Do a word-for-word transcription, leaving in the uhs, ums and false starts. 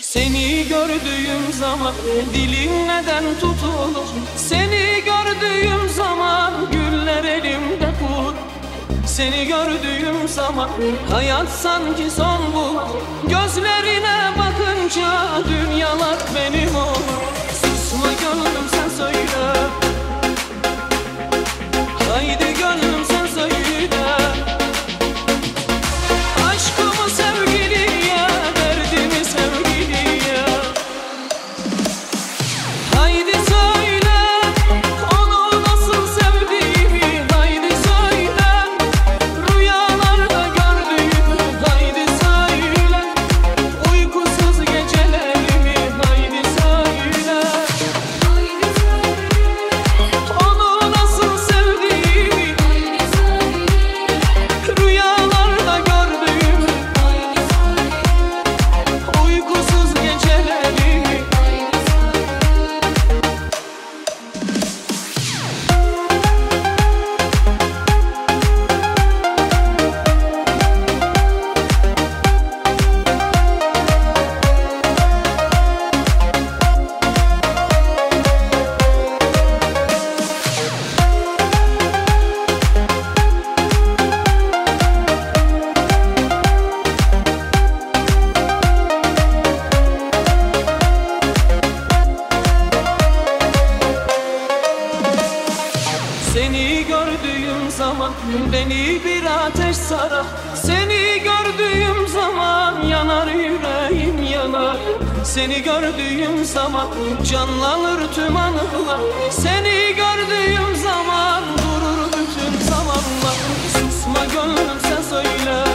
Seni gördüğüm zaman dilim neden tutulur? Seni gördüğüm zaman güller elimde kur. Seni gördüğüm zaman hayat sanki son bulur. Gözlerine bakınca dünyalar benim olur. Susma gönlüm sen söyle, haydi gönlüm sen söyle. Aşkımı sevgiliye, derdimi sevgiliye. Haydi söyle onu nasıl sevdiğimi. Haydi söyle rüyalarda gördüğümü. Haydi söyle uykusuz gecelerimi. Haydi söyle onu nasıl sevdiğimi. Rüyalarda gördüğümü, uykusuz gecelerimi. Seni gördüğüm zaman beni bir ateş sarar. Seni gördüğüm zaman yanar yüreğim yanar. Seni gördüğüm zaman canlanır tüm anılar. Seni gördüğüm zaman durur bütün zamanlar. Susma gönlüm sen söyle,